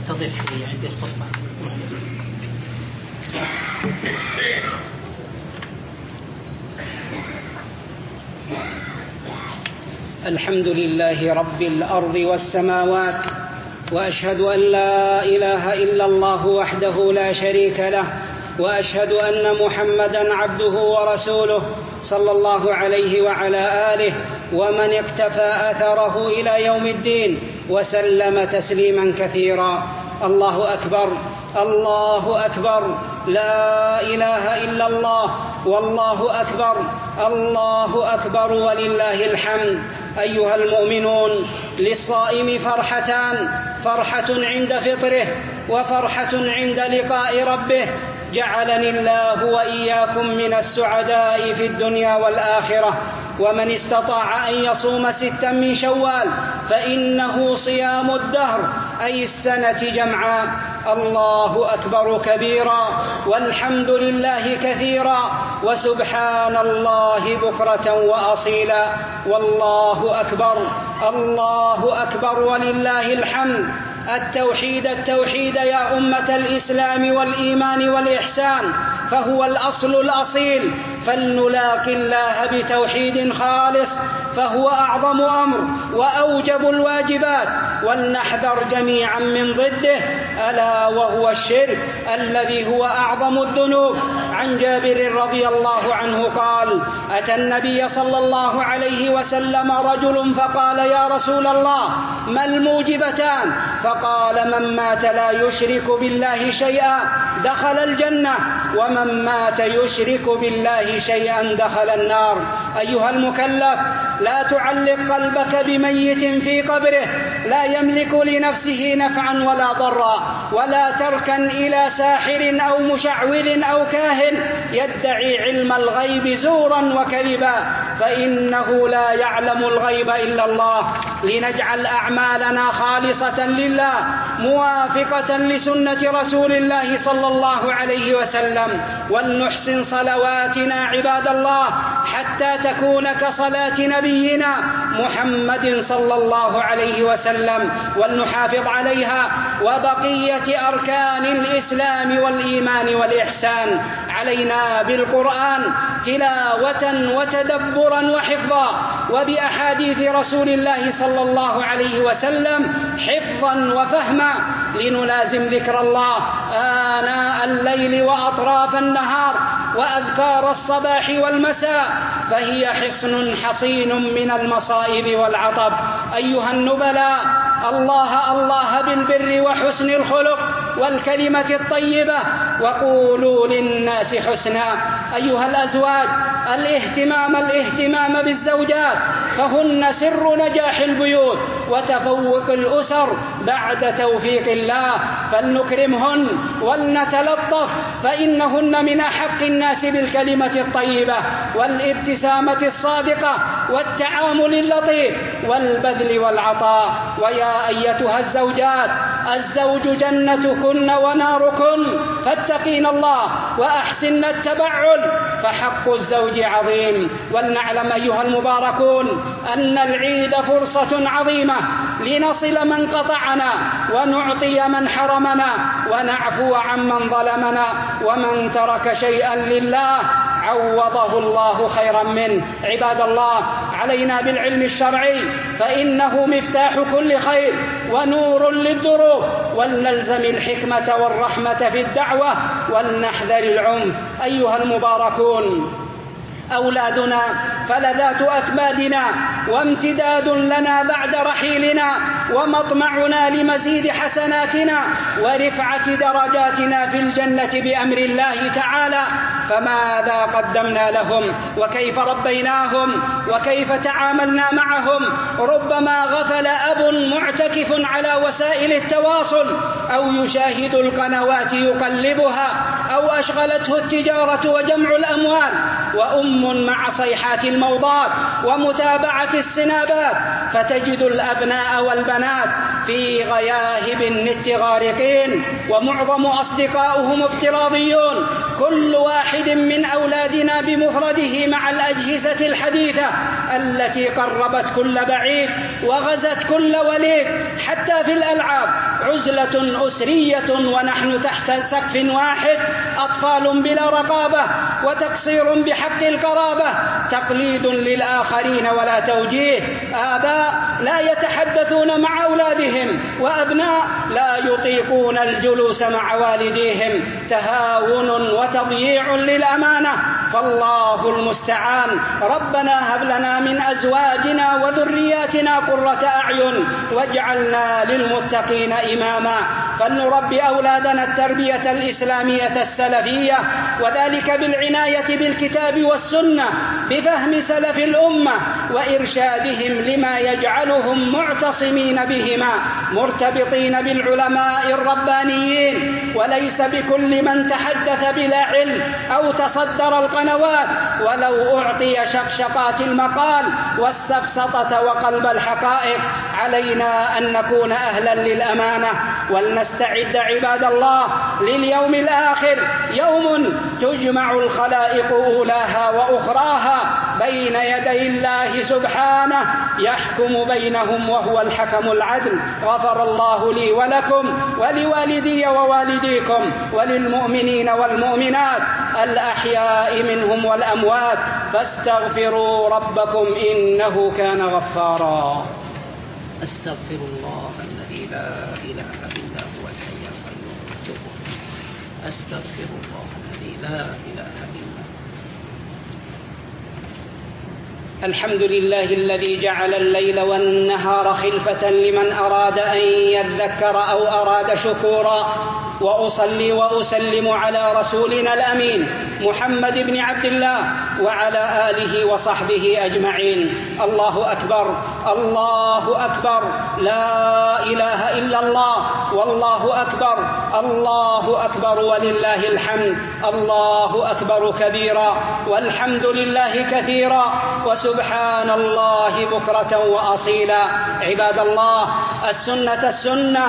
تضيف شوية عند الخطبة. الحمد لله رب الأرض والسماوات، وأشهد أن لا إله إلا الله وحده لا شريك له، وأشهد أن محمدًا عبده ورسوله صلى الله عليه وعلى آله ومن اقتفى أثره إلى يوم الدين وسلم تسليمًا كثيرا. الله أكبر، الله أكبر، لا إله إلا الله، والله أكبر، الله أكبر ولله الحمد. أيها المؤمنون، للصائم فرحتان: فرحة عند فطره، وفرحة عند لقاء ربه. جعلني الله وإياكم من السعداء في الدنيا والآخرة. ومن استطاع أن يصوم 6 من شوال فإنه صيام الدهر، أي السنة جمعا. الله أكبر كبيرا، والحمد لله كثيرا، وسبحان الله بكرة وأصيلا. والله أكبر، الله أكبر ولله الحمد. التوحيد التوحيد يا أمة الإسلام والإيمان والإحسان، فهو الأصل الأصيل. فلنلاقي الله بتوحيد خالص، فهو أعظم أمر وأوجب الواجبات، ولنحذر جميعا من ضده، ألا وهو الشرك الذي هو أعظم الذنوب. عن جابر رضي الله عنه قال: أتى النبي صلى الله عليه وسلم رجل فقال: يا رسول الله، ما الموجبتان؟ فقال: من مات لا يشرك بالله شيئا دخل الجنة، ومن مات يشرك بالله شيئا دخل النار. أيها المكلف، لا تعلق قلبك بميت في قبره لا يملك لنفسه نفعا ولا ضرا، ولا تركن إلى ساحر أو مشعوذ أو كاهن يدعي علم الغيب زورا وكذبا، فإنه لا يعلم الغيب إلا الله. لنجعل أعمالنا خالصة لله موافقة لسنة رسول الله صلى الله عليه وسلم، ولنحسن صلواتنا عباد الله حتى تكون كصلاة نبينا محمد صلى الله عليه وسلم، ولنحافظ عليها وبقية أركان الإسلام والإيمان والإحسان. علينا بالقرآن تلاوة وتدبرا وحفظا، وبأحاديث رسول الله صلى الله عليه وسلم حفظا وفهما، لنلازم ذكر الله آناء الليل وأطراف النهار وأذكار الصباح والمساء، فهي حصن حصين من المصائب والعطب. أيها النبلاء، الله الله بالبر وحسن الخلق والكلمة الطيبة، وقولوا للناس حسنا. أيها الأزواج، الاهتمام بالزوجات، فهن سر نجاح البيوت وتفوق الأسر بعد توفيق الله، فلنكرمهن ولنتلطف، فإنهن من أحق الناس بالكلمة الطيبة والابتسامة الصادقة والتعامل اللطيف والبذل والعطاء. ويا أيتها الزوجات، الزوج جنتكن وناركن، فاتقين الله وأحسن التبعل، فحق الزوج عظيم. ولنعلم أيها المباركون أن العيد فرصة عظيمة لنصل من قطعنا، ونعطي من حرمنا، ونعفو عمن ظلمنا. ومن ترك شيئا لله عوضه الله خيرا منه. عباد الله، علينا بالعلم الشرعي، فإنه مفتاح كل خير ونور للدروب، ولنلزم الحكمة والرحمة في الدعوة، ولنحذر العنف. أيها المباركون، أولادنا فلذات أكبادنا وامتداد لنا بعد رحيلنا، ومطمعنا لمزيد حسناتنا ورفعة درجاتنا في الجنة بأمر الله تعالى. فماذا قدمنا لهم، وكيف ربيناهم، وكيف تعاملنا معهم؟ ربما غفل أب معتكف على وسائل التواصل، أو يشاهد القنوات يقلبها، أو أشغلته التجارة وجمع الأموال، وأم مع صيحات الموضات ومتابعة السنابات، فتجد الأبناء والبنات في غياهب النت غارقين، ومعظم أصدقاؤهم افتراضيون، كل واحد من أولادنا بمفرده مع الأجهزة الحديثة التي قربت كل بعيد وغزت كل وليد. حتى في الألعاب عزلة أسرية ونحن تحت سقف واحد، أطفال بلا رقابة، وتقصير بحق القرابة، تقليد للآخرين ولا توجيه، آباء لا يتحدثون مع أولادهم، وأبناء لا يطيقون الجلوس مع والديهم، تهاون وتضييع للأمانة، فالله المستعان. ربنا هب لنا من أزواجنا وذرياتنا قرة أعين واجعلنا للمتقين إماما. فلنربي أولادنا التربية الإسلامية السلفية، وذلك بالعناية بالكتاب والسنة، بفهم سلف الأمة وإرشادهم لما يجعلهم معتصمين بهما، مرتبطين بالعلماء الربانيين، وليس بكل من تحدث بلا علم أو تصدر القنوات ولو أعطي شقشقات المقال والسفسطة وقلب الحقائق. علينا أن نكون أهلا للأمانة، ولنستعد عباد الله لليوم الآخر، يوم تجمع الخلائق أولاها وأخراها بين يدي الله سبحانه يحكم بينهم وهو الحكم العدل. غفر الله لي ولكم ولوالدي ووالديكم وللمؤمنين والمؤمنات الأحياء منهم والأموات، فاستغفروا ربكم إنه كان غفارا. أستغفر الله الذي لا إله إلا هو الحي القيوم. أستغفر الله الذي لا إله إلا هو. الحمد لله الذي جعل الليل والنهار خلفة لمن أراد أن يذكر أو أراد شكورا، وأصلي وأسلم على رسولنا الأمين محمد بن عبد الله وعلى آله وصحبه أجمعين. الله أكبر، الله أكبر، لا إله إلا الله، والله أكبر، الله أكبر ولله الحمد. الله أكبر كبيرا، والحمد لله كثيرا، وسبحان الله بكرة وأصيلا. عباد الله، السنة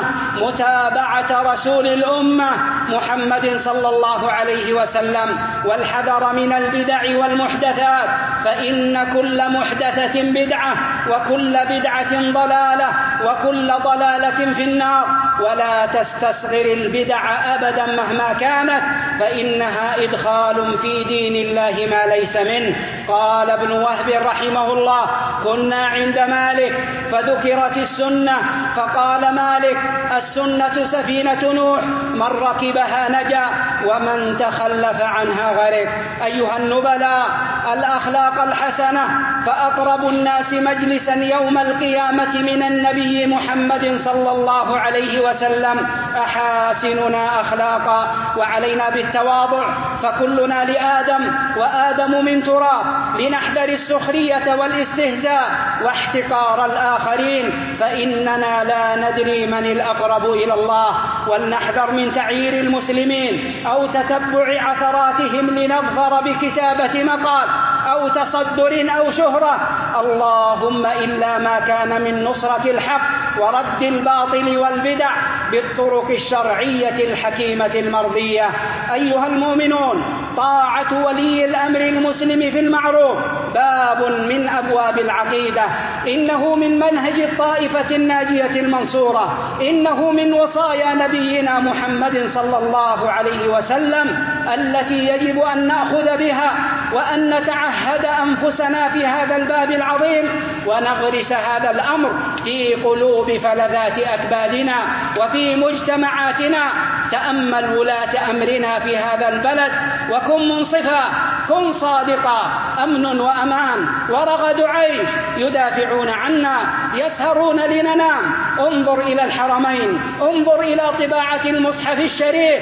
متابعة رسول الأمة محمد صلى الله عليه وسلم، والحذر من البدع والمحدثات، فإن كل محدثة بدعة، وكل بدعة ضلالة، وكل ضلالة في النار. ولا تستصغر البدع أبدا مهما كانت، فإنها إدخال في دين الله ما ليس منه. قال ابن وهب رحمه الله: كنا عند مالك فذكرت السنة، فقال مالك: السنة سفينة نوح، من ركبها نجا ومن تخلف عنها غرق. أيها النبلاء، الأخلاق الحسنة، فأقرب الناس مجلسا يوم القيامة من النبي محمد صلى الله عليه وسلم أحاسننا أخلاقا. وعلينا بالتواضع، فكلنا لآدم وآدم من تراب، لنحذر السخرية والاستهزاء واحتقار الآخرين، فإننا لا ندري من الأقرب إلى الله. ولنحذر من تعيير المسلمين أو تتبع عثراتهم لنظفر بكتابة مقال أو تصدر أو شهرة، اللهم إلا ما كان من نصرة الحق ورد الباطل والبدع بالطرق الشرعية الحكيمة المرضية. أيها المؤمنون، طاعة ولي الأمر المسلم في المعروف باب من أبواب العقيدة، إنه من منهج الطائفة الناجية المنصورة، إنه من وصايا نبينا محمد صلى الله عليه وسلم التي يجب أن نأخذ بها، وأن نتعهد أنفسنا في هذا الباب العظيم، ونغرس هذا الأمر في قلوب فلذات أكبادنا وفي مجتمعاتنا. تأمل ولاة أمرنا في هذا البلد، وكن منصفا، كن صادقا، أمن وأمان ورغد عيش، يدافعون عنا، يسهرون لننام. انظر إلى الحرمين، انظر إلى طباعة المصحف الشريف،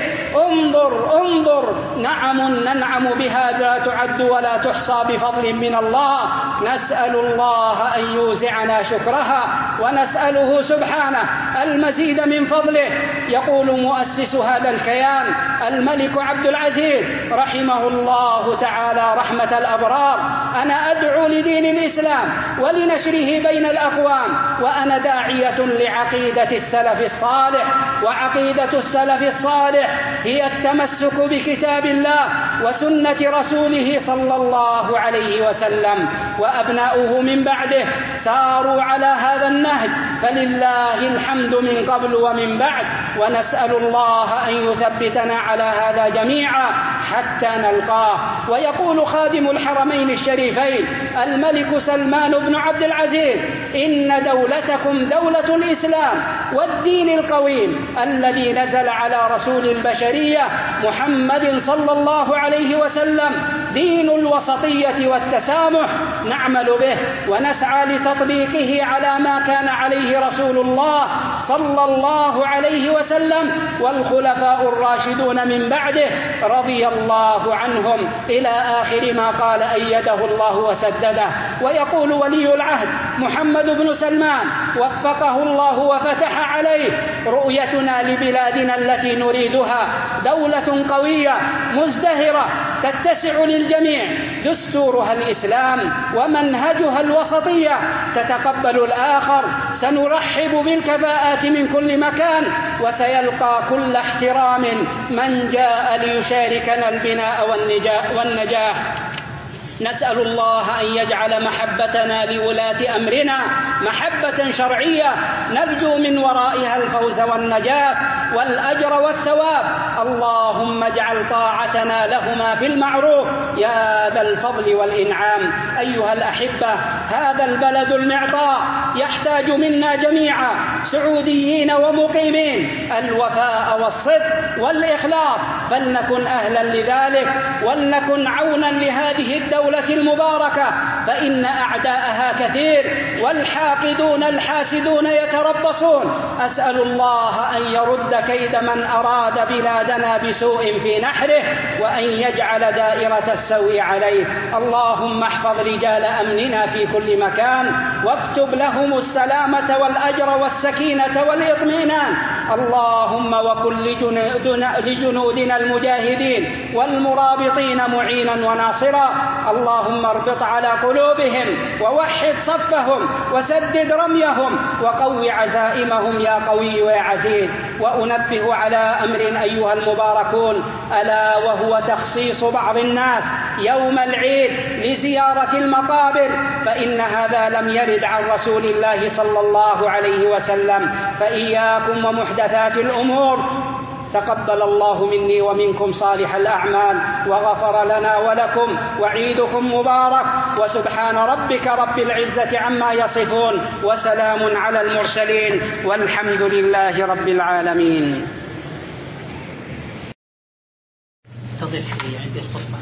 انظر نعم ننعم بها لا تعد ولا تحصى بفضل من الله. نسأل الله أن يوزعنا شكرها، ونسأله سبحانه المزيد من فضله. يقول مؤسس هذا الكيان الملك عبد العزيز رحمه الله تعالى رحمة الأبرار: أنا أدعو لدين الإسلام ولنشره بين الأقوام، وأنا داعية لعقيدة السلف الصالح. وعقيدة السلف الصالح هي التمسك بكتاب الله وسنة رسوله صلى الله عليه وسلم، وأبناؤه من بعده ساروا على هذا النهج، فلله الحمد من قبل ومن بعد، ونسأل الله أن يثبتنا على هذا جميعا حتى نلقاه. ويقول خادم الحرمين الشريفين الملك سلمان بن عبد العزيز: إن دولتكم دولة الإسلام والدين القويم الذي نزل على رسول البشرية محمد صلى الله عليه وسلم، دين الوسطية والتسامح، نعمل به ونسعى لتطبيقه على ما كان عليه رسول الله صلى الله عليه وسلم والخلفاء الراشدون من بعده رضي الله عنهم إلى آخر ما قال أيده الله وسدده. ويقول ولي العهد محمد بن سلمان وفقه الله وفتح عليه: رؤيتنا لبلادنا التي نريدها دولة قوية مزدهرة تتسع للجميع، دستورها الإسلام ومنهجها الوسطية، تتقبل الآخر، سنرحب بالكفاءات من كل مكان، وسيلقى كل احترام من جاء ليشاركنا البناء والنجاح. نسأل الله أن يجعل محبتنا لولاة أمرنا محبة شرعية نرجو من ورائها الفوز والنجاة والأجر والثواب. اللهم اجعل طاعتنا لهما في المعروف يا ذا الفضل والإنعام. أيها الأحبة، هذا البلد المعطاء يحتاج منا جميعا سعوديين ومقيمين الوفاء والصدق والإخلاص، فلنكن أهلا لذلك ولنكن عونا لهذه الدولة المباركة، فإن أعداءها كثير والحاقدون الحاسدون يتربصون. أسأل الله أن يرد كيد من أراد بلادنا بسوء في نحره وأن يجعل دائرة السوء عليه. اللهم احفظ رجال أمننا في كل مكان واكتب لهم السلامة والأجر والسكينة والإطمئنان. اللهم وكن لجنودنا المجاهدين والمرابطين معينا وناصرا. اللهم اربط على قلوبهم ووحد صفهم وسدد رميهم وقو عزائمهم يا قوي يا عزيز. وأنبه على أمر أيها المباركون، ألا وهو تخصيص بعض الناس يوم العيد لزيارة المقابر، فإن هذا لم يرد عن رسول الله صلى الله عليه وسلم، فإياكم ومحدثات الأمور. تقبل الله مني ومنكم صالح الأعمال وغفر لنا ولكم، وعيدكم مبارك، وسبحان ربك رب العزة عما يصفون، وسلام على المرسلين، والحمد لله رب العالمين. تضيف شوية عندي الخطبة.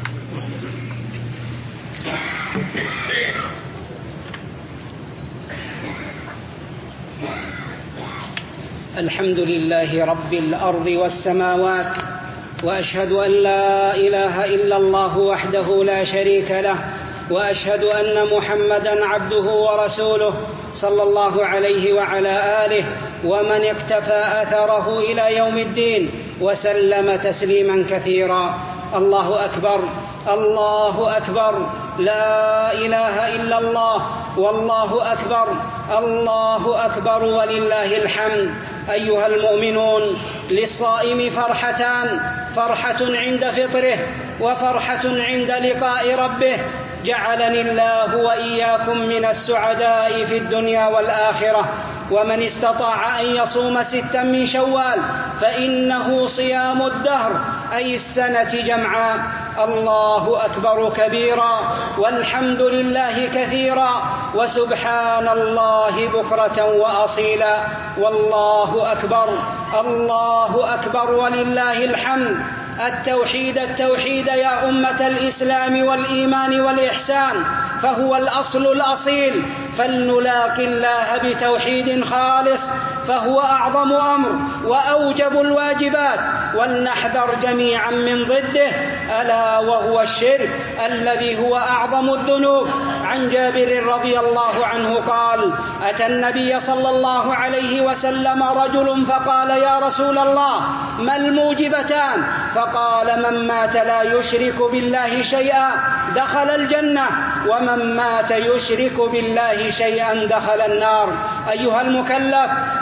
الحمد لله رب الأرض والسماوات، وأشهد أن لا إله إلا الله وحده لا شريك له، وأشهد أن محمدًا عبده ورسوله صلى الله عليه وعلى آله ومن اقتفى أثره إلى يوم الدين وسلم تسليمًا كثيرًا. الله أكبر، الله أكبر، لا إله إلا الله، والله أكبر، الله أكبر ولله الحمد. أيها المؤمنون، للصائم فرحتان: فرحة عند فطره وفرحة عند لقاء ربه. جعلني الله وإياكم من السعداء في الدنيا والآخرة. ومن استطاع أن يصوم 6 من شوال فإنه صيام الدهر، أي السنة جمعاء. الله أكبر كبيرا، والحمد لله كثيرا، وسبحان الله بكرة وأصيلا. والله أكبر، الله أكبر ولله الحمد. التوحيد التوحيد يا أمة الإسلام والإيمان والإحسان، فهو الأصل الأصيل، فلنلاقي الله بتوحيد خالص، فهو أعظم أمر وأوجب الواجبات، ولنحذر جميعا من ضده، ألا وهو الشرك الذي هو أعظم الذنوب. عن جابر رضي الله عنه قال: أتى النبي صلى الله عليه وسلم رجل فقال: يا رسول الله، ما الموجبتان؟ فقال: من مات لا يشرك بالله شيئا دخل الجنة، ومن مات يشرك بالله شيئا دخل النار. أيها المكلف،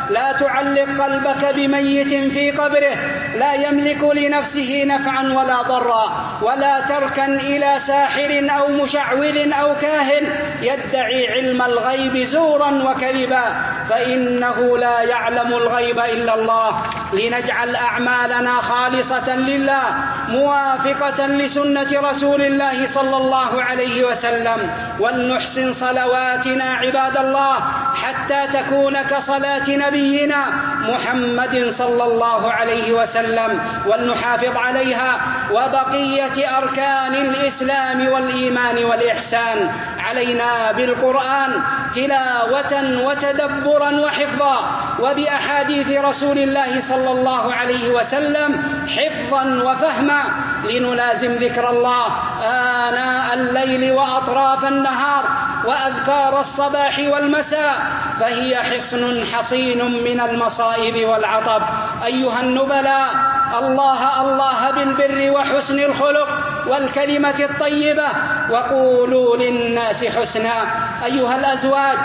لا تعلق قلبك بميت في قبره لا يملك لنفسه نفعا ولا ضرا، ولا تركن إلى ساحر أو مشعوذ أو كاهن يدعي علم الغيب زورا وكذبا، فإنه لا يعلم الغيب إلا الله. لنجعل أعمالنا خالصة لله موافقة لسنة رسول الله صلى الله عليه وسلم، ولنحسن صلواتنا عباد الله حتى تكون كصلاة نبينا محمد صلى الله عليه وسلم، ولنحافظ عليها وبقية أركان الإسلام والإيمان والإحسان. علينا بالقرآن تلاوة وتدبرا وحفظا، وبأحاديث رسول الله صلى الله عليه وسلم حفظا وفهما، لنلازم ذكر الله آناء الليل وأطراف النهار وأذكار الصباح والمساء، فهي حصن حصين من المصائب والعطب. أيها النبلاء، الله الله بالبر وحسن الخلق والكلمة الطيبة، وقولوا للناس حسنا. أيها الأزواج،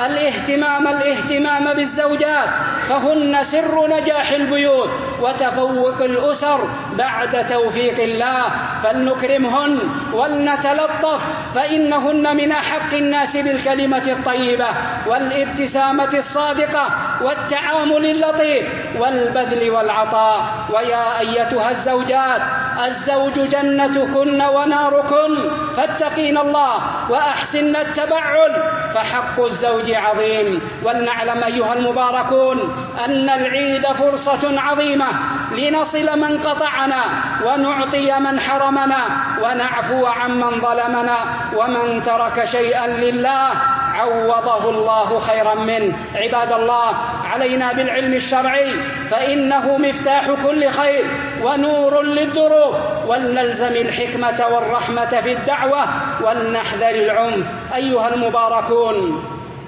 الاهتمام بالزوجات، فهن سر نجاح البيوت وتفوق الأسر بعد توفيق الله، فلنكرمهن ولنتلطف، فإنهن من أحق الناس بالكلمة الطيبة والابتسامة الصادقة والتعامل اللطيف والبذل والعطاء. ويا أيتها الزوجات، الزوج جنتكن وناركن، فاتقين الله وأحسن التبعل، فحق الزوج عظيم. ولنعلم أيها المباركون أن العيد فرصة عظيمة لنصل من قطعنا ونعطي من حرمنا ونعفو عمن ظلمنا، ومن ترك شيئا لله عوضه الله خيرا منه. عباد الله، علينا بالعلم الشرعي فإنه مفتاح كل خير ونور للدروب، ولنلزم الحكمة والرحمة في الدعوة ولنحذر العنف. أيها المباركون،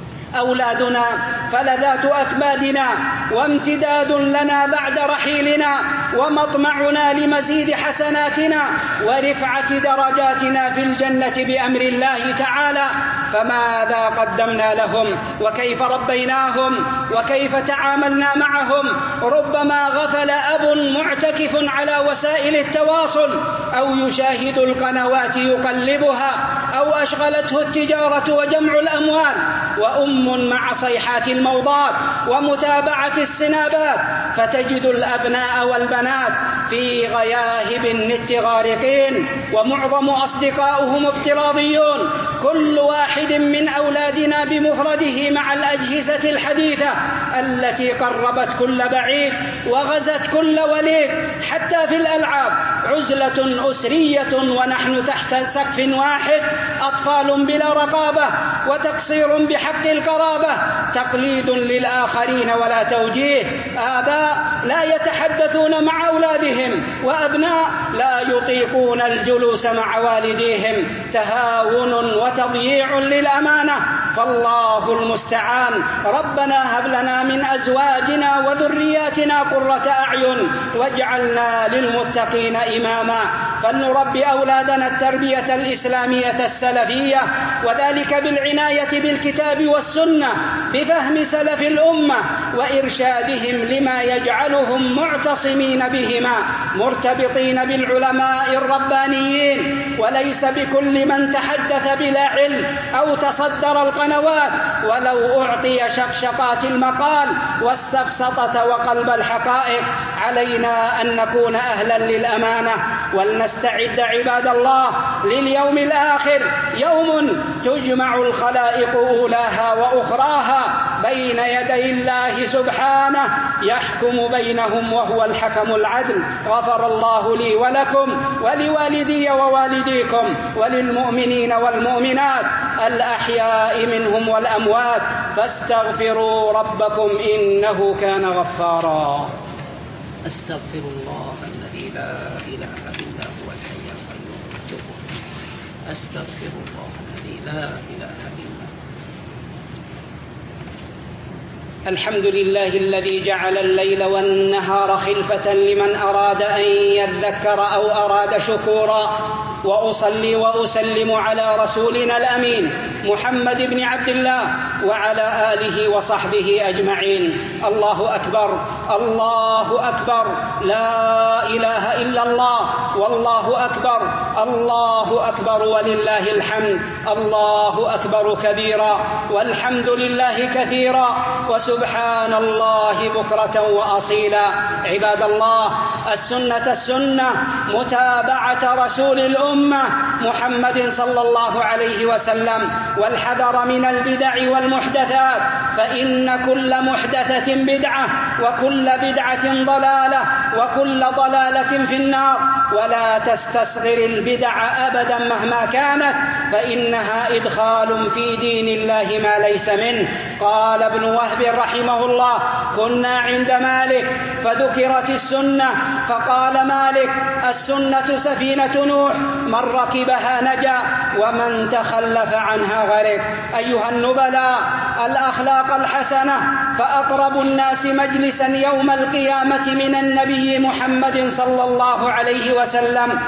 أولادنا فلذات أكبادنا وامتداد لنا بعد رحيلنا، ومطمعنا لمزيد حسناتنا ورفعة درجاتنا في الجنة بأمر الله تعالى، فماذا قدمنا لهم وكيف ربيناهم وكيف تعاملنا معهم؟ ربما غفل أب معتكف على وسائل التواصل أو يشاهد القنوات يقلبها، أو أشغلته التجارة وجمع الأموال، وأم مع صيحات الموضات ومتابعة السنابات، فتجد الأبناء والبنات في غياهب النت غارقين، ومعظم أصدقاؤهم افتراضيون، كل واحد من أولادنا بمفرده مع الأجهزة الحديثة التي قربت كل بعيد وغزت كل وليد. حتى في الألعاب عزلة أسرية ونحن تحت سقف واحد، أطفال بلا رقابة وتقصير بحق القرابة، تقليد للآخرين ولا توجيه، آباء لا يتحدثون مع أولادهم، وأبناء لا يطيقون الجلوس مع والديهم، تهاون وتضييع للأمانة، فالله المستعان. ربنا هب لنا من أزواجنا وذرياتنا قرة أعين واجعلنا للمتقين إماما. فلنربي أولادنا التربية الإسلامية السلفية، وذلك بالعناية بالكتاب والسنة بفهم سلف الأمة وإرشادهم لما يجعلهم معتصمين بهما، مرتبطين بالعلماء الربانيين، وليس بكل من تحدث بلا علم أو تصدر القنوات ولو أعطي شقشقات المقال والسفسطة وقلب الحقائق. علينا أن نكون أهلا للأمانة، ولنستعد عباد الله لليوم الآخر، يوم تجمع الخلائق أولاها وأخراها بين يدي الله سبحانه يحكم بينهم وهو الحكم العدل. غفر الله لي ولكم ولوالدي ووالديكم وللمؤمنين والمؤمنات الأحياء منهم والأموات، فاستغفروا ربكم إنه كان غفارا. أستغفر الله الذي لا إله إلا هو الحي القيوم. أستغفر الله الذي لا إله إلا هو. الحمد لله الذي جعل الليل والنهار خلفة لمن أراد أن يذكر أو أراد شكورا، وأصلي وأسلم على رسولنا الأمين محمد بن عبد الله وعلى آله وصحبه أجمعين. الله أكبر، الله أكبر، لا إله إلا الله، والله أكبر، الله أكبر ولله الحمد. الله أكبر كبيرا، والحمد لله كثيرا، وسبحان الله بكرة وأصيلا. عباد الله، السنة متابعة رسول الأمة محمد صلى الله عليه وسلم، والحذر من البدع والمحدثات، فإن كل محدثة بدعة، وكل بدعة ضلالة، وكل ضلالة في النار. ولا تستصغر البدع أبدا مهما كانت، فإنها إدخال في دين الله ما ليس منه. قال ابن وهب رحمه الله: كنا عند مالك فذكرت السنة، فقال مالك: السنة سفينة نوح، من ركبها نجا ومن تخلف عنها غرق. أيها النبلاء، الأخلاق الحسنة، فأقرب الناس مجلسا يوم القيامة من النبي محمد صلى الله عليه وسلم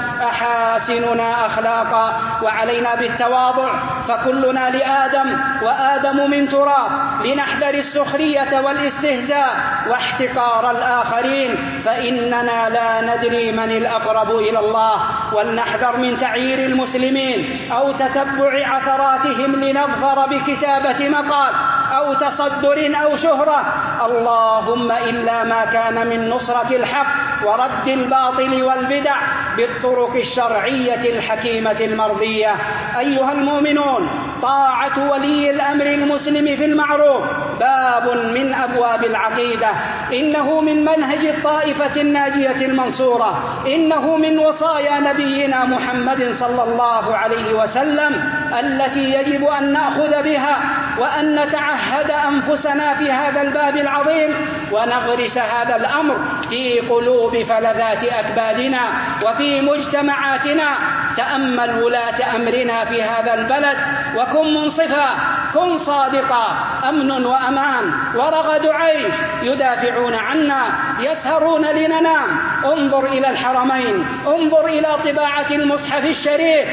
أحاسننا أخلاقا. وعلينا بالتواضع، فكلنا لآدم وآدم من تراب، لنحذر السخرية والاستهزاء واحتقار الآخرين، فإننا لا ندري من الأقرب إلى الله. ولنحذر من تعيير المسلمين أو تتبع عثراتهم لنظفر بكتابة مقال أو تصدر أو شهرة، اللهم إلا ما كان من نصرة الحق ورد الباطل والبدع بالطرق الشرعية الحكيمة المرضية. أيها المؤمنون، طاعة ولي الأمر المسلم في المعروف باب من أبواب العقيدة، إنه من منهج الطائفة الناجية المنصورة، إنه من وصايا نبينا محمد صلى الله عليه وسلم التي يجب أن نأخذ بها، وأن نتعهد أنفسنا في هذا الباب العظيم، ونغرس هذا الأمر في قلوب فلذات أكبادنا وفي مجتمعاتنا. تأمل ولاة أمرنا في هذا البلد، وكن منصفا، كن صادقا، أمن وأمان ورغد عيش، يدافعون عنا، يسهرون لننام. انظر إلى الحرمين، انظر إلى طباعة المصحف الشريف،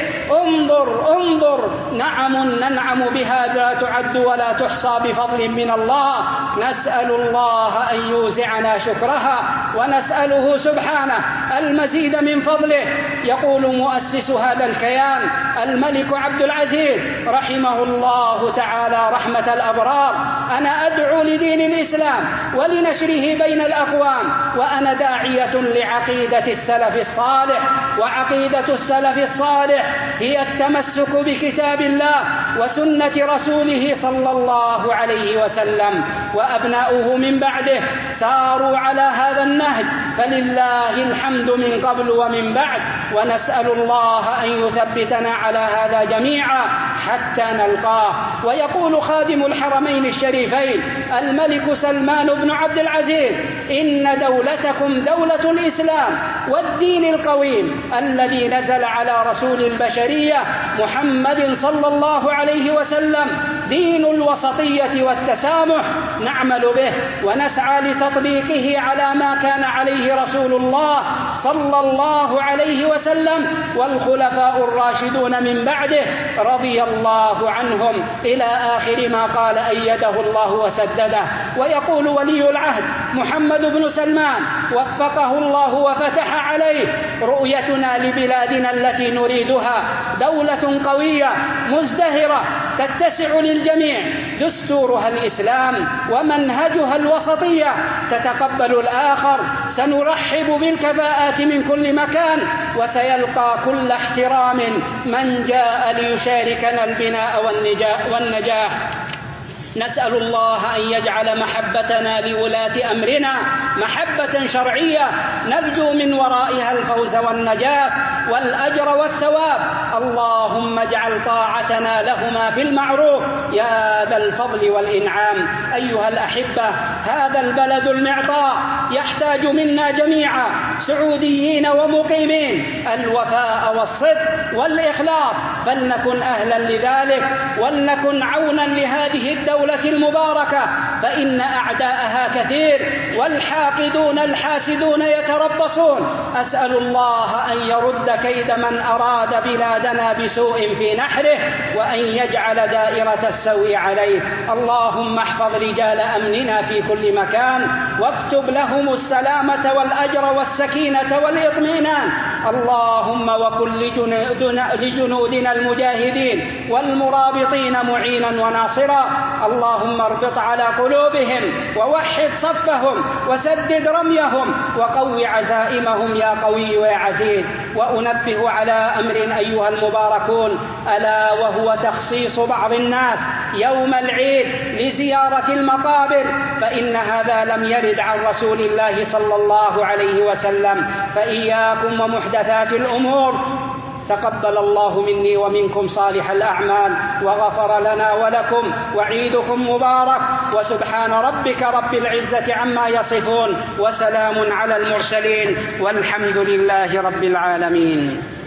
انظر نعم ننعم بها لا تعد ولا تحصى بفضل من الله. نسأل الله أن يوزعنا شكرها، ونسأله سبحانه المزيد من فضله. يقول مؤسس هذا الكيان الملك عبد العزيز رحمه الله تعالى رحمة الأبرار: أنا أدعو لدين الإسلام ولنشره بين الأقوام، وأنا داعية لعقيدة السلف الصالح. وعقيدة السلف الصالح هي التمسك بكتاب الله وسنة رسوله صلى الله عليه وسلم، وأبناؤه من بعده ساروا على هذا النهج، فلله الحمد من قبل ومن بعد. ونسأل الله أن يثبتنا على هذا جميعا حتى نلقاه. ويقول خادم الحرمين الشريفين الملك سلمان بن عبد العزيز: إن دولتكم دولة الإسلام والدين القويم الذي نزل على رسول البشرية محمد صلى الله عليه وسلم، دين الوسطية والتسامح، نعمل به ونسعى لتطبيقه على ما كان عليه رسول الله صلى الله عليه وسلم والخلفاء الراشدون من بعده رضي الله عنهم، إلى آخر ما قال أيده الله وسدده. ويقول ولي العهد محمد بن سلمان وفقه الله وفتح عليه: رؤيتنا لبلادنا التي نريدها دولة قوية مزدهرة تتسع للجميع، دستورها الإسلام ومنهجها الوسطية، تتقبل الآخر، سنرحب بالكفاءات من كل مكان، وسيلقى كل احترام من جاء ليشاركنا البناء والنجاح. نسأل الله أن يجعل محبتنا لولاة أمرنا محبة شرعية نرجو من ورائها الفوز والنجاة والأجر والثواب. اللهم اجعل طاعتنا لهما في المعروف يا ذا الفضل والإنعام. أيها الأحبة، هذا البلد المعطاء يحتاج منا جميعا سعوديين ومقيمين الوفاء والصدق والإخلاص، فلنكن أهلا لذلك، ولنكن عونا لهذه الدولة المباركة فإن أعداءها كثير والحاقدون الحاسدون يتربصون. أسأل الله أن يرد كيد من أراد بلادنا بسوء في نحره وأن يجعل دائرة السوء عليه. اللهم احفظ رجال أمننا في كل مكان واكتب لهم السلامة والأجر والسكينة والإطمئنان. اللهم وكن لجنودنا المجاهدين والمرابطين معينا وناصرا. اللهم اربط على قلوبهم ووحد صفهم وسدد رميهم وقو عزائمهم يا قوي يا عزيز. وأنبه على أمر أيها المباركون، ألا وهو تخصيص بعض الناس يوم العيد لزيارة المقابر، فإن هذا لم يرد عن رسول الله صلى الله عليه وسلم. فإياكم ومحدثات الأمور. تقبل الله مني ومنكم صالح الأعمال وغفر لنا ولكم، وعيدكم مبارك، وسبحان ربك رب العزة عما يصفون، وسلام على المرسلين، والحمد لله رب العالمين.